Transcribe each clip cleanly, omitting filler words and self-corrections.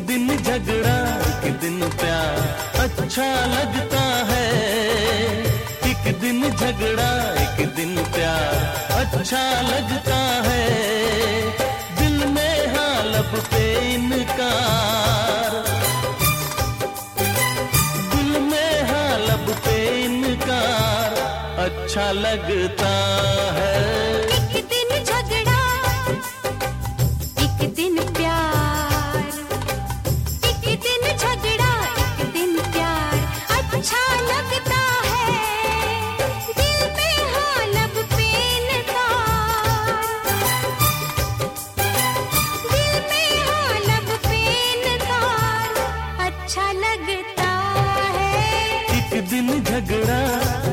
दिन झगड़ा एक दिन प्यार अच्छा लगता है। एक दिन झगड़ा एक दिन प्यार अच्छा लगता है। दिल में हाँ लब पे इनकार, दिल में हाँ लब पे इनकार अच्छा लगता है। एक दिन झगड़ा एक दिन प्यार, एक दिन झगड़ा एक दिन प्यार अच्छा लगता है। दिल में हाँ लब पे इनकार, दिल में हाँ लब पे इनकार अच्छा लगता है। एक दिन झगड़ा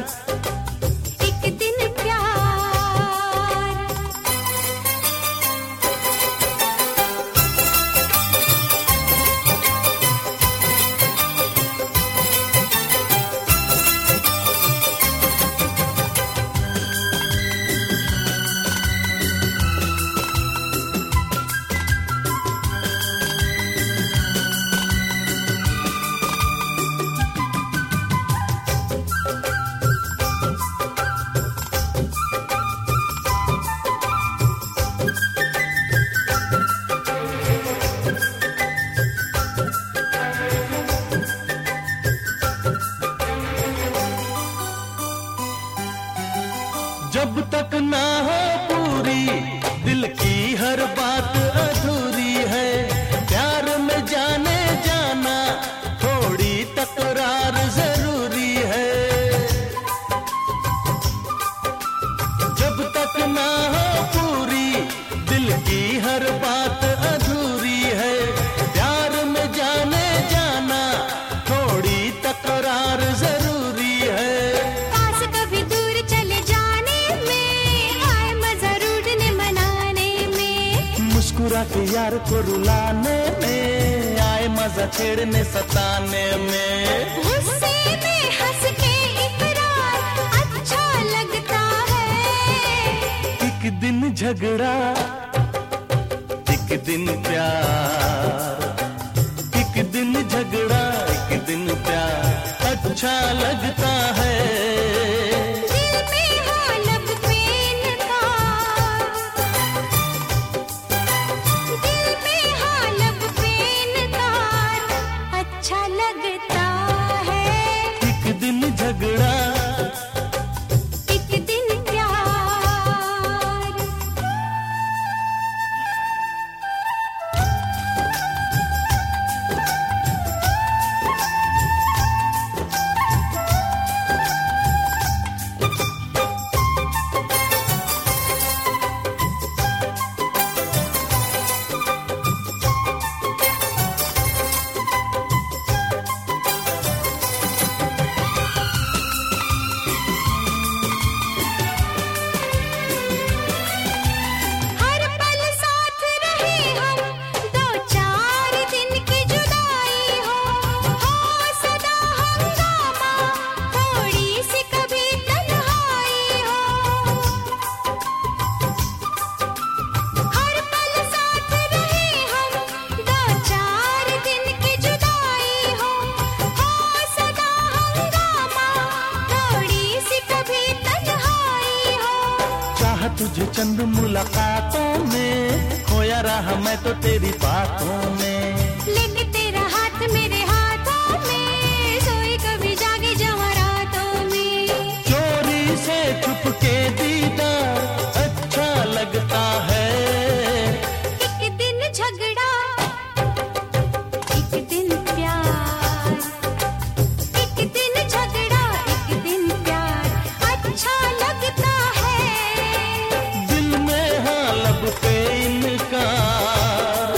एक दिन प्यार। जब तक ना हो पूरी दिल की हर बात अधूरी है। प्यार में जाने जाना थोड़ी तकरार जरूरी है। जब तक ना हो पूरी दिल की हर बात अधूरी है। प्यार में जाने जाना थोड़ी तकरार जरूरी है। पास कभी दूर चले जाने में आए मजा रूठने मनाने में। मुस्कुरा के यार को रुलाने में आए मजा छेड़ने सताने में। गुस्से में हंस के इकरार अच्छा लगता है। एक दिन झगड़ा एक दिन प्यार, एक दिन झगड़ा एक दिन प्यार अच्छा लगता है। दिल में हाँ लब पे इनकार, दिल में हाँ लब पे इनकार अच्छा लगता है। एक दिन झगड़ा एक दिन प्यार। हर पल साथ रहे हम, दो चार दिन की जुदाई हो सदा हंगामा, थोड़ी सी कभी तन्हाई हो। हर पल साथ रहे हम, दो चार दिन की जुदाई हो सदा हंगामा, थोड़ी सी कभी तन्हाई हो। चाह तुझे चंद मुलाकातों में, खोया रहा मैं तो तेरी बातों में। लेके तेरा हाथ मेरे हाथों में, सोई कभी जागे जवां रातों में। चोरी से छुप के दीदार अच्छा लगता है। एक दिन झगड़ा एक दिन प्यार, एक दिन झगड़ा एक दिन प्यार अच्छा लगता है। दिल में हाँ लब पे इनकार,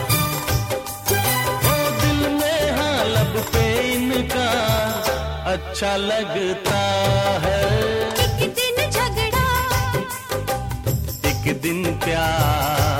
ओ दिल में हाँ लब पे इनकार अच्छा लगता है। एक दिन झगड़ा एक दिन प्यार।